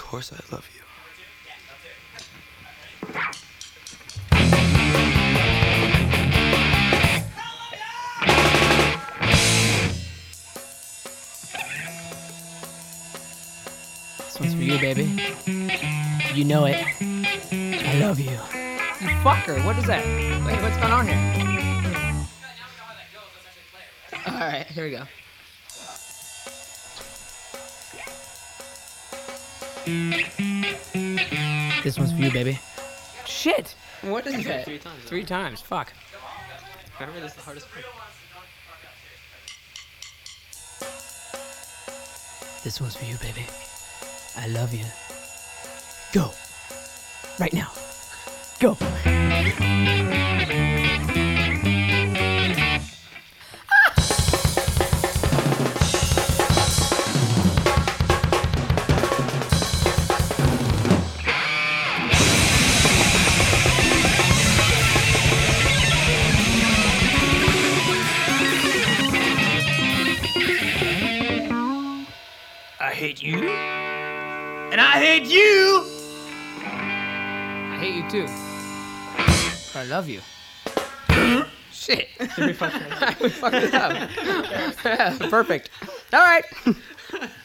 course I love you. This one's for you, baby. You know it. I love you. You fucker. What is that? Wait, what's going on here? Alright, here we go. This one's for you, baby. Shit! What is that? 3 times. 3 times. Fuck. Remember, this is the hardest part. This one's for you, baby. I love you. Go. Right now. Go. I hate you. And I hate you. I hate you too. But I love you. Shit. We fucked it up. Yeah, perfect. All right.